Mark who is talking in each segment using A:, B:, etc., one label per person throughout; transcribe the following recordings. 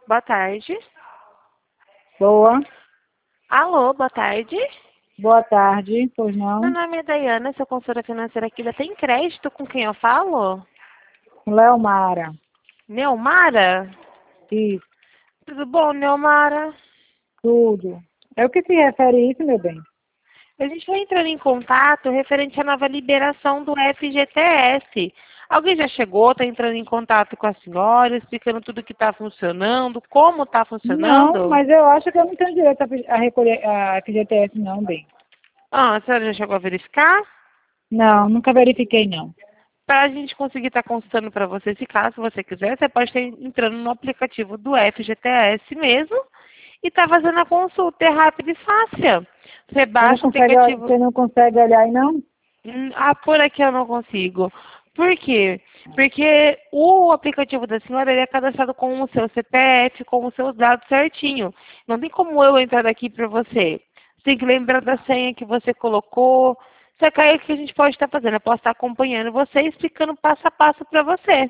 A: Boa tarde.
B: Boa.
A: Alô, boa tarde.
B: Boa tarde, pois
A: Meu
B: não?
A: nome é Daiana, sou consultora financeira aqui da Tem Crédito. Com quem eu falo?
B: Leomara.
A: Neomara?
B: Isso,
A: Tudo bom, Neomara?
B: tudo. É o que se refere isso, meu bem?
A: A gente está entrando em contato referente à nova liberação do FGTS. Alguém já chegou, está entrando em contato com a senhora, explicando tudo que está funcionando, como está
B: Não,
A: funcionando?
B: mas eu acho que eu não tenho direito a recolher a FGTS, não, bem.
A: Ah, a senhora já chegou a verificar?
B: Não, nunca verifiquei, não.
A: Para a gente conseguir estar consultando para você, se caso você quiser, você pode estar entrando no aplicativo do FGTS mesmo e tá fazendo a consulta. É rápido e fácil. Você baixa o aplicativo.
B: Você não consegue olhar aí, não?
A: Por aqui eu não consigo. Por quê? Porque o aplicativo da senhora ele é cadastrado com o seu CPF, com os seus dados certinho. Não tem como eu entrar daqui para você. Você tem que lembrar da senha que você colocou. Só que aí o que a gente pode estar fazendo? Eu posso estar acompanhando você e explicando passo a passo para você.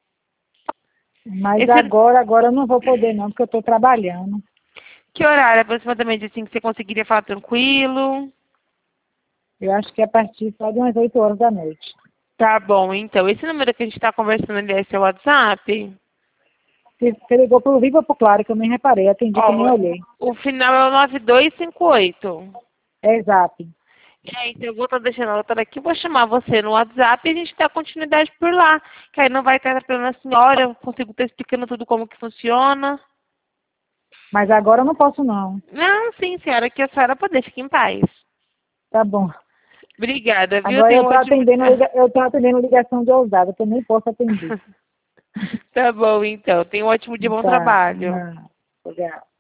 B: Mas
A: Esse,
B: agora eu não vou poder, não, porque eu estou trabalhando.
A: que horário aproximadamente assim que você conseguiria falar tranquilo?
B: Eu acho que é a partir só de umas 8 horas da noite.
A: Tá bom, então. Esse número que a gente está conversando ali é seu WhatsApp?
B: Você ligou pro Viva pro Claro, que eu nem reparei, atendi que eu nem
A: Ó,
B: olhei.
A: o final é o 9258.
B: É exato.
A: Então eu vou estar deixando a outra aqui, vou chamar você no WhatsApp e a gente dá continuidade por lá. Que aí não vai estar atrapalhando a senhora, eu consigo estar explicando tudo como que funciona.
B: Mas agora eu não posso, não.
A: Não, sim, senhora, que a senhora poder, fique em paz.
B: Tá bom.
A: Obrigada, viu?
B: Agora
A: Tenha um ótimo dia.
B: eu tô atendendo ligação de ousada, que eu nem posso atender.
A: Tá bom, então. Tenha um ótimo dia, bom
B: Tá,
A: trabalho.
B: não. Obrigada.